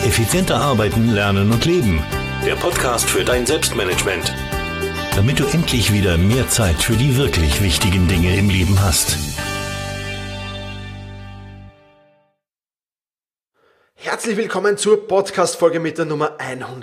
Effizienter arbeiten, lernen und leben. Der Podcast für dein Selbstmanagement. Damit du endlich wieder mehr Zeit für die wirklich wichtigen Dinge im Leben hast. Herzlich willkommen zur Podcast-Folge mit der Nummer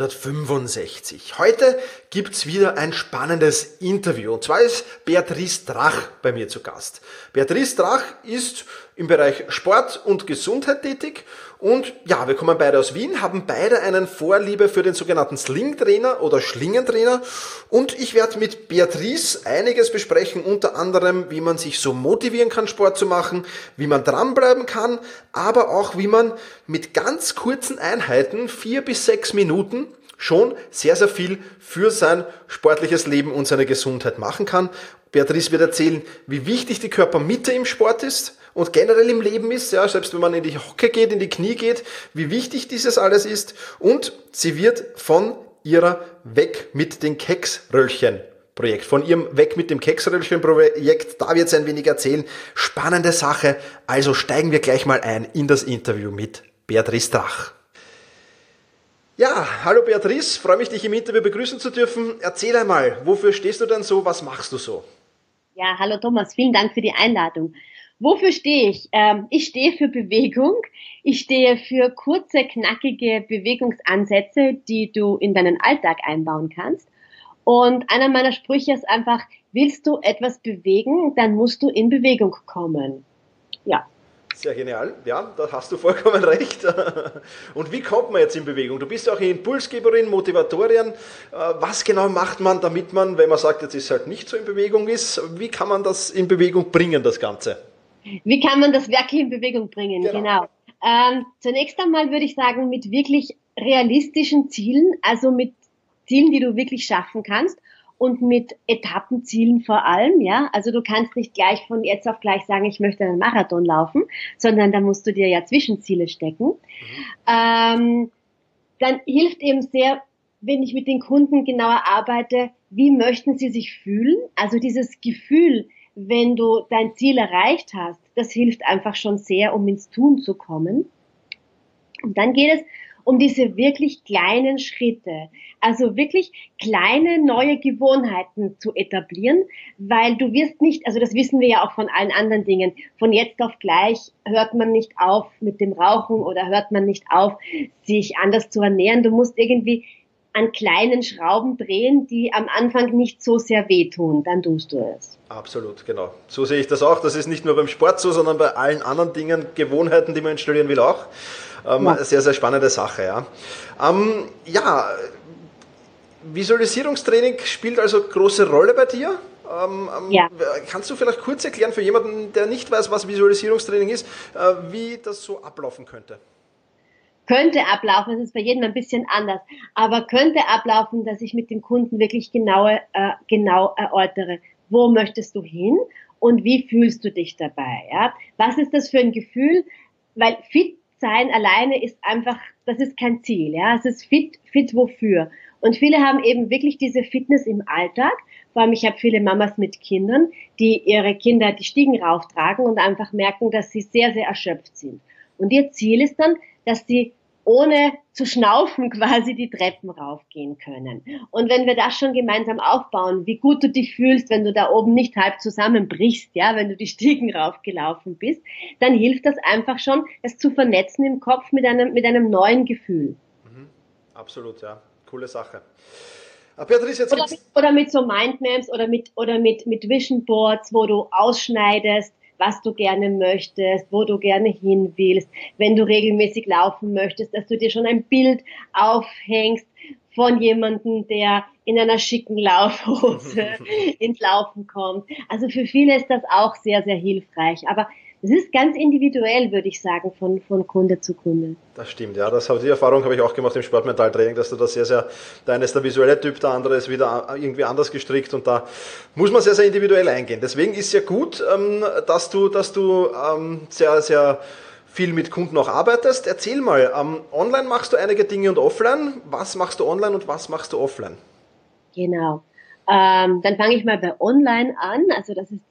165. Heute gibt's wieder ein spannendes Interview. Und zwar ist Beatrice Drach bei mir zu Gast. Beatrice Drach ist im Bereich Sport und Gesundheit tätig. Und ja, wir kommen beide aus Wien, haben beide einen Vorliebe für den sogenannten Sling-Trainer oder Schlingentrainer. Und ich werde mit Beatrice einiges besprechen, unter anderem, wie man sich so motivieren kann, Sport zu machen, wie man dranbleiben kann, aber auch, wie man mit ganz kurzen Einheiten, 4 bis 6 Minuten, schon sehr, sehr viel für sein sportliches Leben und seine Gesundheit machen kann. Beatrice wird erzählen, wie wichtig die Körpermitte im Sport ist und generell im Leben ist, ja, selbst wenn man in die Hocke geht, in die Knie geht, wie wichtig dieses alles ist. Und sie wird von ihrer Weg mit den Keksröllchen Projekt, von ihrem Weg mit dem Keksröllchen Projekt, da wird sie ein wenig erzählen. Spannende Sache, also steigen wir gleich mal ein in das Interview mit Beatrice Drach. Ja, hallo Beatrice, freue mich, dich im Interview begrüßen zu dürfen. Erzähl einmal, wofür stehst du denn so, was machst du so? Ja, hallo Thomas, vielen Dank für die Einladung. Wofür stehe ich? Ich stehe für Bewegung. Ich stehe für kurze, knackige Bewegungsansätze, die du in deinen Alltag einbauen kannst. Und einer meiner Sprüche ist einfach, willst du etwas bewegen, dann musst du in Bewegung kommen. Ja. Sehr genial, ja, da hast du vollkommen recht. Und wie kommt man jetzt in Bewegung? Du bist auch Impulsgeberin, Motivatorin. Was genau macht man, damit man, wenn man sagt, jetzt ist halt nicht so in Bewegung ist, wie kann man das in Bewegung bringen, das Ganze? Wie kann man das wirklich in Bewegung bringen? Genau. Zunächst einmal würde ich sagen, mit wirklich realistischen Zielen, also mit Zielen, die du wirklich schaffen kannst. Und mit Etappenzielen vor allem, ja. Also du kannst nicht gleich von jetzt auf gleich sagen, ich möchte einen Marathon laufen, sondern da musst du dir ja Zwischenziele stecken. Dann hilft eben sehr, wenn ich mit den Kunden genauer arbeite, wie möchten sie sich fühlen? Also dieses Gefühl, wenn du dein Ziel erreicht hast, das hilft einfach schon sehr, um ins Tun zu kommen. Und dann geht es um diese wirklich kleinen Schritte, also wirklich kleine neue Gewohnheiten zu etablieren, weil du wirst nicht, also das wissen wir ja auch von allen anderen Dingen, von jetzt auf gleich hört man nicht auf mit dem Rauchen oder hört man nicht auf, sich anders zu ernähren. Du musst irgendwie an kleinen Schrauben drehen, die am Anfang nicht so sehr wehtun, dann tust du es. Absolut, genau. So sehe ich das auch. Das ist nicht nur beim Sport so, sondern bei allen anderen Dingen, Gewohnheiten, die man installieren will, auch. Sehr, sehr spannende Sache, ja. Visualisierungstraining spielt also große Rolle bei dir. Ja. Kannst du vielleicht kurz erklären für jemanden, der nicht weiß, was Visualisierungstraining ist, wie das so ablaufen könnte? Könnte ablaufen, es ist bei jedem ein bisschen anders, aber könnte ablaufen, dass ich mit dem Kunden wirklich genau erörtere, wo möchtest du hin und wie fühlst du dich dabei? Ja? Was ist das für ein Gefühl? Weil fit sein alleine ist einfach, das ist kein Ziel, ja, es ist fit wofür? Und viele haben eben wirklich diese Fitness im Alltag, vor allem ich habe viele Mamas mit Kindern, die ihre Kinder die Stiegen rauftragen und einfach merken, dass sie sehr, sehr erschöpft sind. Und ihr Ziel ist dann, dass sie ohne zu schnaufen quasi die Treppen raufgehen können. Und wenn wir das schon gemeinsam aufbauen, wie gut du dich fühlst, wenn du da oben nicht halb zusammenbrichst, ja, wenn du die Stiegen raufgelaufen bist, dann hilft das einfach schon, es zu vernetzen im Kopf mit einem neuen Gefühl. Absolut, ja. Coole Sache. Beatrice, jetzt oder mit so Mindmaps oder mit Vision Boards, wo du ausschneidest, was du gerne möchtest, wo du gerne hin willst, wenn du regelmäßig laufen möchtest, dass du dir schon ein Bild aufhängst von jemandem, der in einer schicken Laufhose ins Laufen kommt. Also für viele ist das auch sehr, sehr hilfreich. Aber es ist ganz individuell, würde ich sagen, von Kunde zu Kunde. Das stimmt, ja. Die Erfahrung habe ich auch gemacht im Sportmentaltraining, dass du da sehr, sehr, der eine ist der visuelle Typ, der andere ist wieder irgendwie anders gestrickt und da muss man sehr, sehr individuell eingehen. Deswegen ist ja gut, dass du sehr, sehr viel mit Kunden auch arbeitest. Erzähl mal, online machst du einige Dinge und offline. Was machst du online und was machst du offline? Genau. Dann fange ich mal bei online an. Also das ist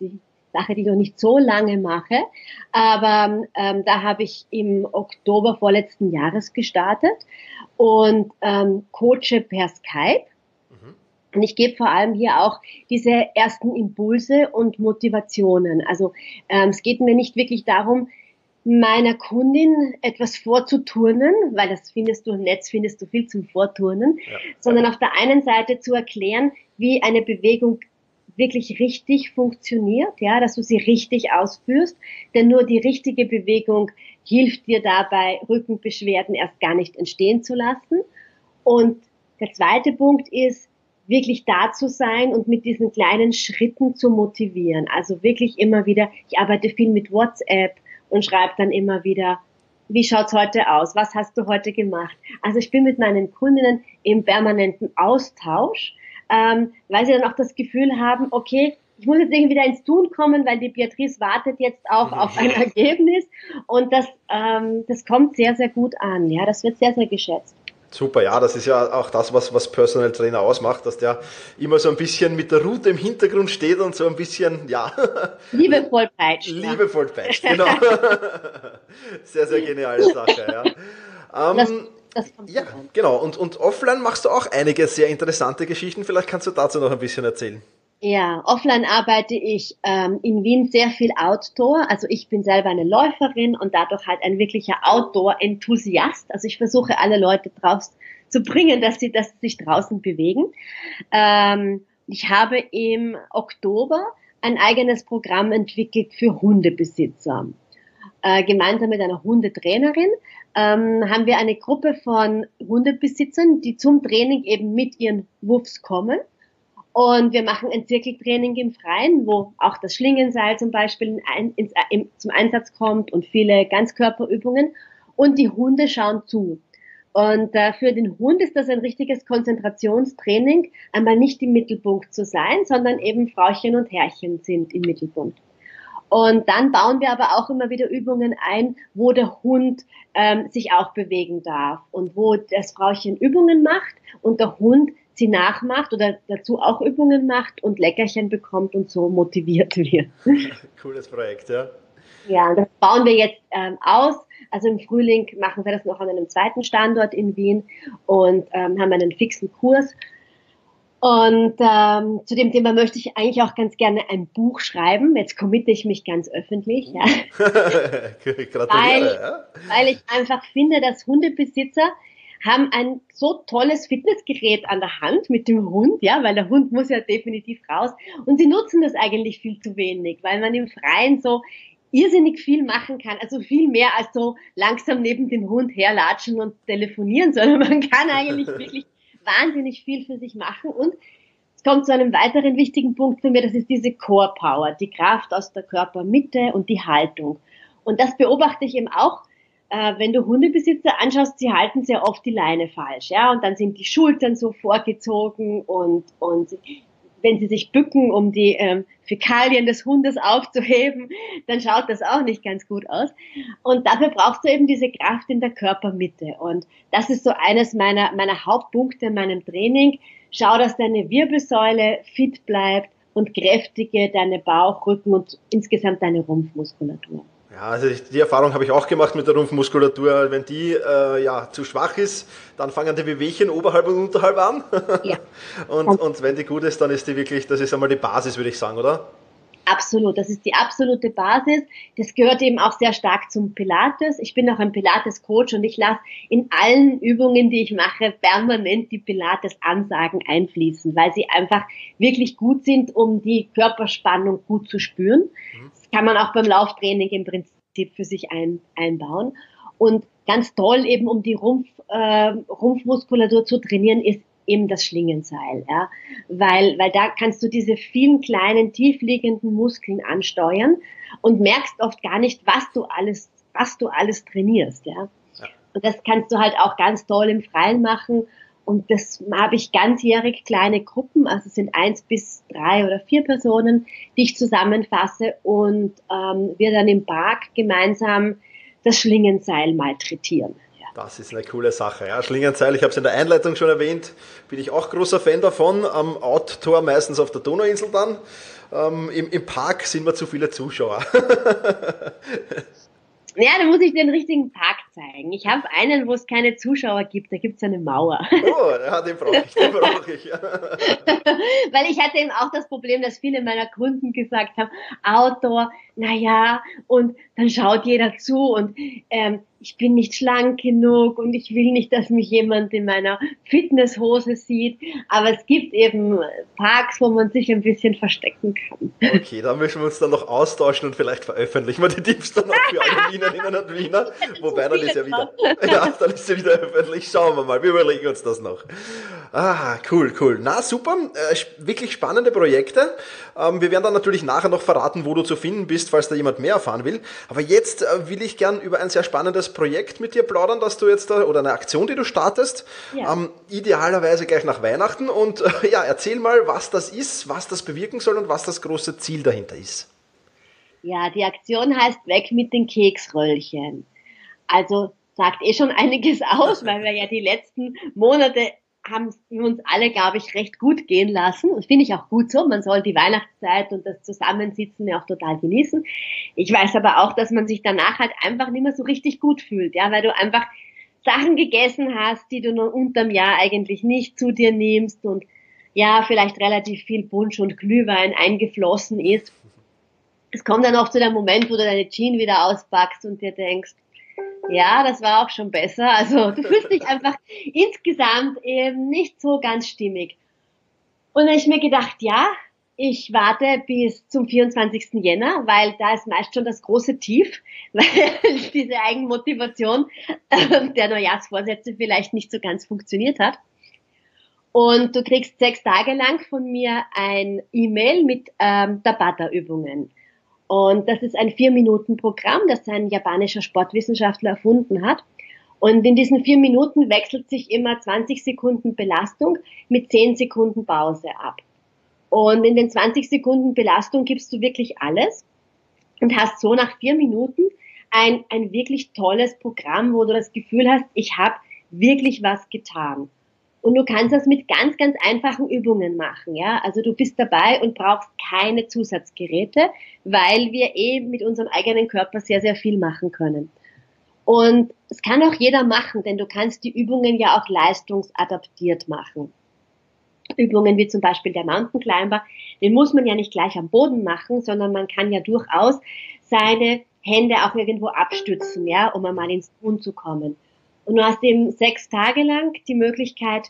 Sache, die ich noch nicht so lange mache, aber da habe ich im Oktober vorletzten Jahres gestartet und coache per Skype. Und ich gebe vor allem hier auch diese ersten Impulse und Motivationen. Also es geht mir nicht wirklich darum, meiner Kundin etwas vorzuturnen, weil das findest du im Netz, findest du viel zum Vorturnen, sondern auf der einen Seite zu erklären, wie eine Bewegung wirklich richtig funktioniert, ja, dass du sie richtig ausführst, denn nur die richtige Bewegung hilft dir dabei, Rückenbeschwerden erst gar nicht entstehen zu lassen. Und der zweite Punkt ist, wirklich da zu sein und mit diesen kleinen Schritten zu motivieren. Also wirklich immer wieder, ich arbeite viel mit WhatsApp und schreibe dann immer wieder, wie schaut's heute aus? Was hast du heute gemacht? Also ich bin mit meinen Kundinnen im permanenten Austausch, weil sie dann auch das Gefühl haben, okay, ich muss jetzt irgendwie wieder ins Tun kommen, weil die Beatrice wartet jetzt auch auf ein Ergebnis und das kommt sehr, sehr gut an. Ja, das wird sehr, sehr geschätzt. Super, ja, das ist ja auch das, was Personal Trainer ausmacht, dass der immer so ein bisschen mit der Route im Hintergrund steht und so ein bisschen, ja. Liebevoll peitscht. Liebevoll peitscht, genau. Sehr, sehr geniale Sache, ja. Das kommt ja, genau. Und offline machst du auch einige sehr interessante Geschichten. Vielleicht kannst du dazu noch ein bisschen erzählen. Ja, offline arbeite ich in Wien sehr viel Outdoor. Also ich bin selber eine Läuferin und dadurch halt ein wirklicher Outdoor-Enthusiast. Also ich versuche alle Leute draus zu bringen, dass sie sich draußen bewegen. Ich habe im Oktober ein eigenes Programm entwickelt für Hundebesitzer. Gemeinsam mit einer Hundetrainerin haben wir eine Gruppe von Hundebesitzern, die zum Training eben mit ihren Wuffs kommen. Und wir machen ein Zirkeltraining im Freien, wo auch das Schlingenseil zum Beispiel zum Einsatz kommt und viele Ganzkörperübungen. Und die Hunde schauen zu. Und für den Hund ist das ein richtiges Konzentrationstraining, einmal nicht im Mittelpunkt zu sein, sondern eben Frauchen und Herrchen sind im Mittelpunkt. Und dann bauen wir aber auch immer wieder Übungen ein, wo der Hund sich auch bewegen darf und wo das Frauchen Übungen macht und der Hund sie nachmacht oder dazu auch Übungen macht und Leckerchen bekommt und so motiviert wird. Cooles Projekt, ja. Ja, das bauen wir jetzt aus. Also im Frühling machen wir das noch an einem zweiten Standort in Wien und haben einen fixen Kurs. Und zu dem Thema möchte ich eigentlich auch ganz gerne ein Buch schreiben. Jetzt committe ich mich ganz öffentlich. Ja. Gratuliere. Weil ich einfach finde, dass Hundebesitzer haben ein so tolles Fitnessgerät an der Hand mit dem Hund, ja, weil der Hund muss ja definitiv raus. Und sie nutzen das eigentlich viel zu wenig, weil man im Freien so irrsinnig viel machen kann, also viel mehr als so langsam neben dem Hund herlatschen und telefonieren, sondern man kann eigentlich wirklich wahnsinnig viel für sich machen. Und es kommt zu einem weiteren wichtigen Punkt für mich, das ist diese Core Power, die Kraft aus der Körpermitte und die Haltung. Und das beobachte ich eben auch, wenn du Hundebesitzer anschaust, sie halten sehr oft die Leine falsch, ja, und dann sind die Schultern so vorgezogen und wenn sie sich bücken, um die Fäkalien des Hundes aufzuheben, dann schaut das auch nicht ganz gut aus. Und dafür brauchst du eben diese Kraft in der Körpermitte. Und das ist so eines meiner Hauptpunkte in meinem Training. Schau, dass deine Wirbelsäule fit bleibt und kräftige deine Bauch-, Rücken- und insgesamt deine Rumpfmuskulatur. Ja, also die Erfahrung habe ich auch gemacht mit der Rumpfmuskulatur. Wenn die zu schwach ist, dann fangen die Wehwehchen oberhalb und unterhalb an. Ja. und wenn die gut ist, dann ist die wirklich, das ist einmal die Basis, würde ich sagen, oder? Absolut, das ist die absolute Basis. Das gehört eben auch sehr stark zum Pilates. Ich bin auch ein Pilates-Coach und ich lasse in allen Übungen, die ich mache, permanent die Pilates-Ansagen einfließen, weil sie einfach wirklich gut sind, um die Körperspannung gut zu spüren. Das kann man auch beim Lauftraining im Prinzip für sich einbauen. Und ganz toll eben, um die Rumpfmuskulatur zu trainieren, ist eben das Schlingenseil, ja, weil da kannst du diese vielen kleinen, tiefliegenden Muskeln ansteuern und merkst oft gar nicht, was du alles trainierst, ja. Und das kannst du halt auch ganz toll im Freien machen und das habe ich ganzjährig kleine Gruppen, also es sind 1 bis 3 oder 4 Personen, die ich zusammenfasse und wir dann im Park gemeinsam das Schlingenseil malträtieren. Das ist eine coole Sache. Ja, Schlingenseil, ich habe es in der Einleitung schon erwähnt, bin ich auch großer Fan davon. Am Outdoor meistens auf der Donauinsel dann. Im Park sind wir zu viele Zuschauer. Ja, da muss ich den richtigen Park zeigen. Ich habe einen, wo es keine Zuschauer gibt, da gibt es eine Mauer. Oh, ja, den brauche ich, Weil ich hatte eben auch das Problem, dass viele meiner Kunden gesagt haben, Outdoor, naja, und dann schaut jeder zu und ich bin nicht schlank genug und ich will nicht, dass mich jemand in meiner Fitnesshose sieht. Aber es gibt eben Parks, wo man sich ein bisschen verstecken kann. Okay, da müssen wir uns dann noch austauschen und vielleicht veröffentlichen wir die Tipps dann auch für alle Wienerinnen und Wiener. Wobei dann ist ja wieder, dann ist ja wieder öffentlich. Schauen wir mal, wir überlegen uns das noch. Ah, cool. Na, super. Wirklich spannende Projekte. Wir werden dann natürlich nachher noch verraten, wo du zu finden bist, falls da jemand mehr erfahren will. Aber jetzt will ich gern über ein sehr spannendes Projekt mit dir plaudern, dass du jetzt da, oder eine Aktion, die du startest, idealerweise gleich nach Weihnachten. Und erzähl mal, was das ist, was das bewirken soll und was das große Ziel dahinter ist. Ja, die Aktion heißt Weg mit den Keksröllchen. Also sagt schon einiges aus, weil wir ja die letzten Monate haben uns alle, glaube ich, recht gut gehen lassen. Das finde ich auch gut so. Man soll die Weihnachtszeit und das Zusammensitzen ja auch total genießen. Ich weiß aber auch, dass man sich danach halt einfach nicht mehr so richtig gut fühlt, ja, weil du einfach Sachen gegessen hast, die du nur unterm Jahr eigentlich nicht zu dir nimmst und ja, vielleicht relativ viel Punsch und Glühwein eingeflossen ist. Es kommt dann auch zu dem Moment, wo du deine Jeans wieder auspackst und dir denkst, ja, das war auch schon besser. Also du fühlst dich einfach insgesamt eben nicht so ganz stimmig. Und dann habe ich mir gedacht, ja, ich warte bis zum 24. Jänner, weil da ist meist schon das große Tief, weil diese Eigenmotivation der Neujahrsvorsätze vielleicht nicht so ganz funktioniert hat. Und du kriegst 6 Tage lang von mir ein E-Mail mit Tabata-Übungen. Und das ist ein 4-Minuten-Programm, das ein japanischer Sportwissenschaftler erfunden hat. Und in diesen 4 Minuten wechselt sich immer 20 Sekunden Belastung mit 10 Sekunden Pause ab. Und in den 20 Sekunden Belastung gibst du wirklich alles und hast so nach 4 Minuten ein wirklich tolles Programm, wo du das Gefühl hast, ich habe wirklich was getan. Und du kannst das mit ganz, ganz einfachen Übungen machen, ja. Also du bist dabei und brauchst keine Zusatzgeräte, weil wir mit unserem eigenen Körper sehr, sehr viel machen können. Und es kann auch jeder machen, denn du kannst die Übungen ja auch leistungsadaptiert machen. Übungen wie zum Beispiel der Mountain Climber, den muss man ja nicht gleich am Boden machen, sondern man kann ja durchaus seine Hände auch irgendwo abstützen, ja, um einmal ins Tun zu kommen. Und du hast eben 6 Tage lang die Möglichkeit,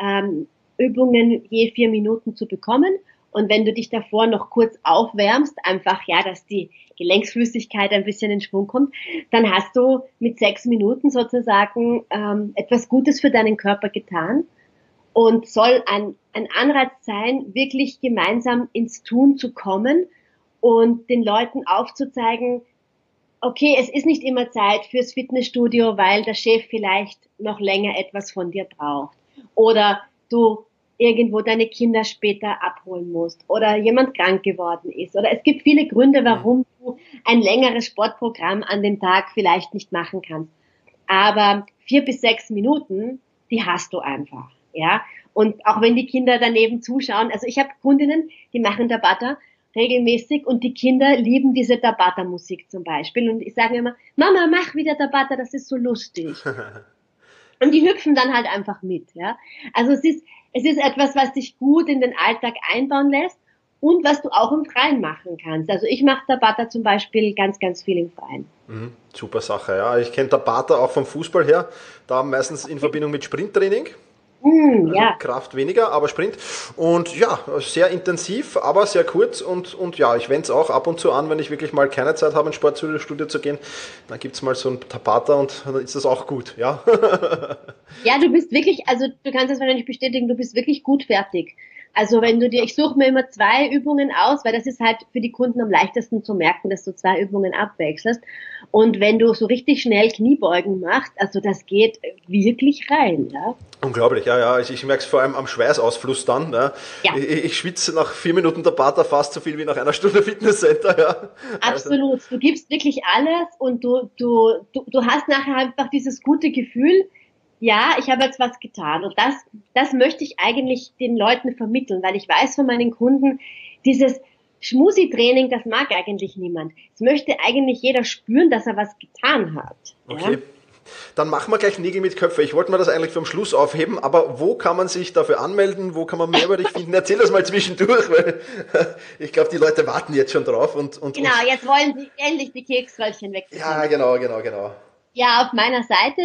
Übungen je 4 Minuten zu bekommen. Und wenn du dich davor noch kurz aufwärmst, einfach, ja, dass die Gelenksflüssigkeit ein bisschen in Schwung kommt, dann hast du mit 6 Minuten sozusagen etwas Gutes für deinen Körper getan und soll ein Anreiz sein, wirklich gemeinsam ins Tun zu kommen und den Leuten aufzuzeigen, okay, es ist nicht immer Zeit fürs Fitnessstudio, weil der Chef vielleicht noch länger etwas von dir braucht. Oder du irgendwo deine Kinder später abholen musst. Oder jemand krank geworden ist. Oder es gibt viele Gründe, warum du ein längeres Sportprogramm an dem Tag vielleicht nicht machen kannst. Aber 4 bis 6 Minuten, die hast du einfach. Ja. Und auch wenn die Kinder daneben zuschauen, also ich habe Kundinnen, die machen Tabata regelmäßig und die Kinder lieben diese Tabata-Musik zum Beispiel. Und ich sage immer, Mama, mach wieder Tabata, das ist so lustig. Und die hüpfen dann halt einfach mit. Ja. Also es ist etwas, was dich gut in den Alltag einbauen lässt und was du auch im Freien machen kannst. Also ich mache Tabata zum Beispiel ganz, ganz viel im Freien. Super Sache, ja. Ich kenne Tabata auch vom Fußball her, da meistens in Verbindung mit Sprinttraining. Also ja. Kraft weniger, aber Sprint. Und ja, sehr intensiv, aber sehr kurz. Und ja, ich wende es auch ab und zu an, wenn ich wirklich mal keine Zeit habe, ins Sportstudio zu gehen. Dann gibt es mal so ein Tabata und dann ist das auch gut, ja. Ja, du bist wirklich, also du kannst das wahrscheinlich bestätigen, du bist wirklich gut fertig. Also wenn du dir, ich suche mir immer 2 Übungen aus, weil das ist halt für die Kunden am leichtesten zu merken, dass du 2 Übungen abwechselst. Und wenn du so richtig schnell Kniebeugen machst, also das geht wirklich rein, ja. Unglaublich, ja. Also ich merke es vor allem am Schweißausfluss dann. Ne? Ja. Ich schwitze nach 4 Minuten der Bata fast so viel wie nach einer Stunde Fitnesscenter. Ja. Absolut. Du gibst wirklich alles und du hast nachher einfach dieses gute Gefühl, ja, ich habe jetzt was getan. Und das möchte ich eigentlich den Leuten vermitteln, weil ich weiß von meinen Kunden, dieses Schmusi-Training, das mag eigentlich niemand. Es möchte eigentlich jeder spüren, dass er was getan hat. Okay. Ja? Dann machen wir gleich Nägel mit Köpfe. Ich wollte mir das eigentlich vom Schluss aufheben, aber wo kann man sich dafür anmelden? Wo kann man mehr über dich finden? Erzähl das mal zwischendurch, weil ich glaube, die Leute warten jetzt schon drauf. Genau, jetzt wollen sie endlich die Keksröllchen wegbekommen. Ja, genau. Ja, auf meiner Seite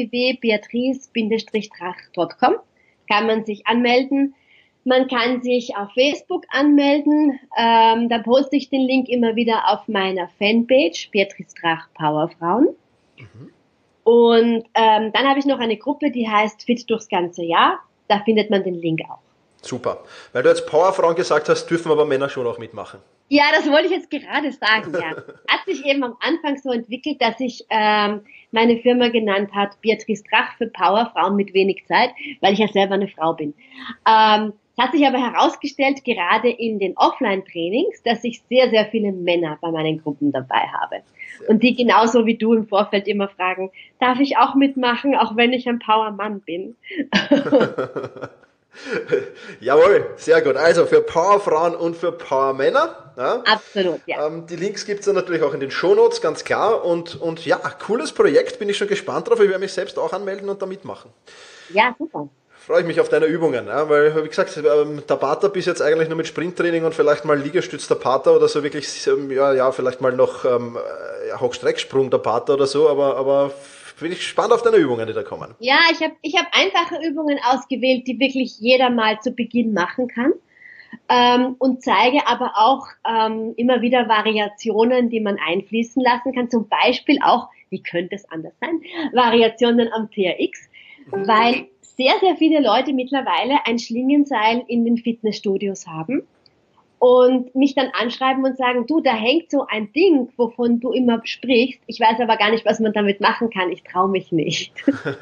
www.beatrice-drach.com kann man sich anmelden. Man kann sich auf Facebook anmelden. Da poste ich den Link immer wieder auf meiner Fanpage, Beatrice Drach Powerfrauen. Und dann habe ich noch eine Gruppe, die heißt Fit durchs ganze Jahr. Da findet man den Link auch. Super. Weil du jetzt Powerfrauen gesagt hast, dürfen aber Männer schon auch mitmachen. Ja, das wollte ich jetzt gerade sagen, ja. Hat sich eben am Anfang so entwickelt, dass sich meine Firma genannt hat, Beatrice Drach für Powerfrauen mit wenig Zeit, weil ich ja selber eine Frau bin. Es hat sich aber herausgestellt, gerade in den Offline-Trainings, dass ich sehr, sehr viele Männer bei meinen Gruppen dabei habe. Und die genauso wie du im Vorfeld immer fragen, darf ich auch mitmachen, auch wenn ich ein Powermann bin? Jawohl, sehr gut. Also für Powerfrauen und für Powermänner. Ja. Absolut, ja. Die Links gibt es dann natürlich auch in den Shownotes, ganz klar. Und ja, cooles Projekt, bin ich schon gespannt drauf. Ich werde mich selbst auch anmelden und da mitmachen. Ja, super. Freue ich mich auf deine Übungen, ja, weil, wie gesagt, Tabata bis jetzt eigentlich nur mit Sprinttraining und vielleicht mal Liegestütz Tabata oder so wirklich, ja, vielleicht mal noch Hochstrecksprung Tabata oder so, aber bin ich gespannt auf deine Übungen, die da kommen. Ja, ich hab einfache Übungen ausgewählt, die wirklich jeder mal zu Beginn machen kann. Und zeige aber auch immer wieder Variationen, die man einfließen lassen kann. Zum Beispiel auch, wie könnte es anders sein, Variationen am TRX, weil sehr, sehr viele Leute mittlerweile ein Schlingenseil in den Fitnessstudios haben und mich dann anschreiben und sagen, du, da hängt so ein Ding, wovon du immer sprichst. Ich weiß aber gar nicht, was man damit machen kann. Ich traue mich nicht.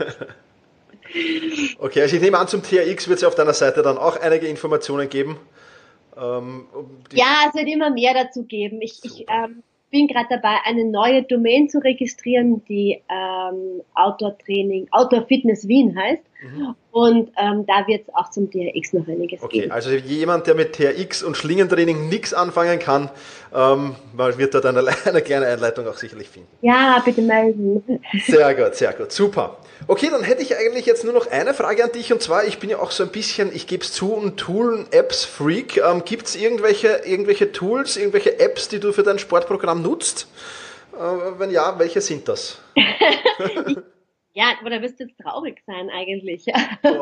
Okay, also ich nehme an, zum TRX wird es ja auf deiner Seite dann auch einige Informationen geben. Ja, es wird immer mehr dazu geben. Ich bin gerade dabei, eine neue Domain zu registrieren, die Outdoor Fitness Wien heißt. Und da wird es auch zum TRX noch einiges geben. Okay, also jemand, der mit TRX und Schlingentraining nichts anfangen kann, wird dort eine kleine Einleitung auch sicherlich finden. Ja, bitte melden. Sehr gut, super. Okay, dann hätte ich eigentlich jetzt nur noch eine Frage an dich, und zwar, ich bin ja auch so ein bisschen, ich gebe es zu, ein Tool-Apps-Freak. Gibt es irgendwelche Tools, irgendwelche Apps, die du für dein Sportprogramm nutzt? Wenn ja, welche sind das? Ja, aber da wirst du jetzt traurig sein eigentlich. Oh.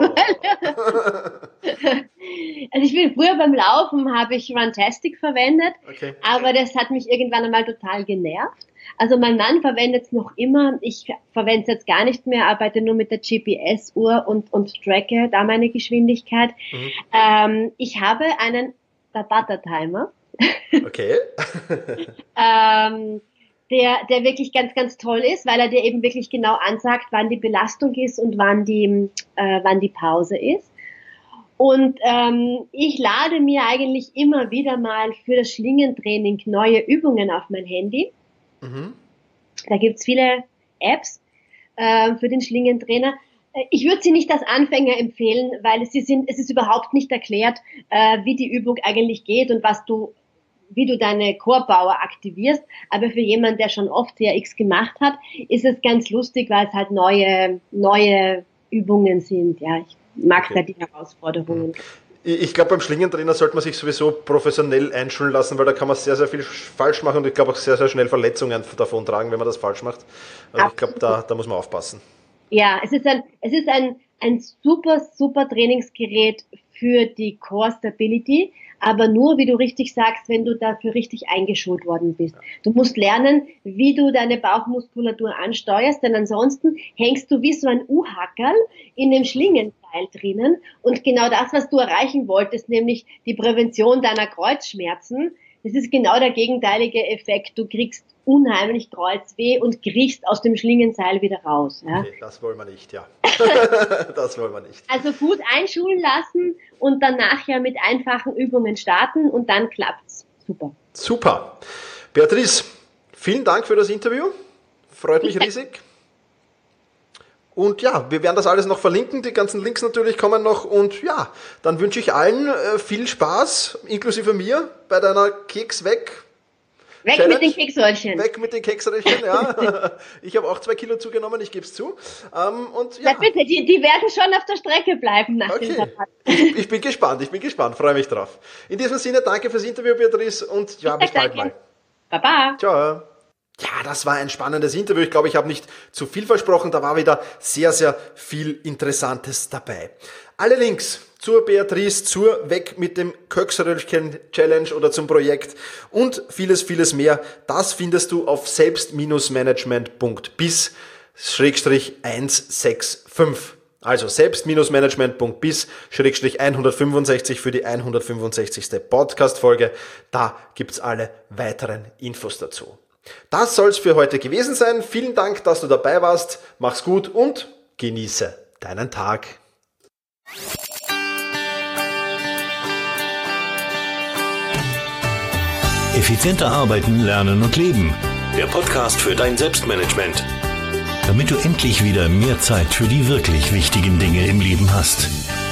Also ich bin früher beim Laufen, habe ich Runtastic verwendet, Okay. aber das hat mich irgendwann einmal total genervt. Also mein Mann verwendet es noch immer, ich verwende es jetzt gar nicht mehr, arbeite nur mit der GPS-Uhr und tracke da meine Geschwindigkeit. Ich habe einen Tabata-Timer. Okay. Der wirklich ganz, ganz toll ist, weil er dir eben wirklich genau ansagt, wann die Belastung ist und wann die Pause ist. Und ich lade mir eigentlich immer wieder mal für das Schlingentraining neue Übungen auf mein Handy. Da gibt's viele Apps für den Schlingentrainer. Ich würde sie nicht als Anfänger empfehlen, weil es ist überhaupt nicht erklärt, wie die Übung eigentlich geht und wie du deine Core-Power aktivierst. Aber für jemanden, der schon oft TRX gemacht hat, ist es ganz lustig, weil es halt neue Übungen sind. Ja, ich mag da die Herausforderungen. Ich glaube, beim Schlingentrainer sollte man sich sowieso professionell einschulen lassen, weil da kann man sehr, sehr viel falsch machen und ich glaube auch sehr, sehr schnell Verletzungen davon tragen, wenn man das falsch macht. Also ich glaube, da muss man aufpassen. Ja, es ist ein super, super Trainingsgerät für die Core Stability, aber nur, wie du richtig sagst, wenn du dafür richtig eingeschult worden bist. Du musst lernen, wie du deine Bauchmuskulatur ansteuerst, denn ansonsten hängst du wie so ein U-Hackerl in dem Schlingenseil drinnen und genau das, was du erreichen wolltest, nämlich die Prävention deiner Kreuzschmerzen, das ist genau der gegenteilige Effekt. Du kriegst unheimlich Kreuzweh und kriechst aus dem Schlingenseil wieder raus. Ja? Okay, das wollen wir nicht, ja. Das wollen wir nicht. Also gut einschulen lassen und dann nachher mit einfachen Übungen starten und dann klappt's. Super. Super. Beatrice, vielen Dank für das Interview. Freut mich riesig. Und ja, wir werden das alles noch verlinken, die ganzen Links natürlich kommen noch. Und ja, dann wünsche ich allen viel Spaß, inklusive mir, bei deiner Keks weg. Weg Challenge. Mit den Keksröllchen. Weg mit den Keksröllchen, ja. Ich habe auch 2 Kilo zugenommen, ich gebe es zu. Und, ja. Na bitte, die werden schon auf der Strecke bleiben nach dieser Part. Ich bin gespannt, freue mich drauf. In diesem Sinne, danke fürs Interview, Beatrice, und ja, bis bald mal. Baba. Ciao. Ja, das war ein spannendes Interview. Ich glaube, ich habe nicht zu viel versprochen. Da war wieder sehr, sehr viel Interessantes dabei. Alle Links zur Beatrice, zur Weg mit dem Keksröllchen-Challenge oder zum Projekt und vieles, vieles mehr, das findest du auf selbst-management.bis/165. Also selbst-management.bis/165 für die 165. Podcast-Folge. Da gibt's alle weiteren Infos dazu. Das soll's für heute gewesen sein. Vielen Dank, dass du dabei warst. Mach's gut und genieße deinen Tag. Effizienter arbeiten, lernen und leben. Der Podcast für dein Selbstmanagement. Damit du endlich wieder mehr Zeit für die wirklich wichtigen Dinge im Leben hast.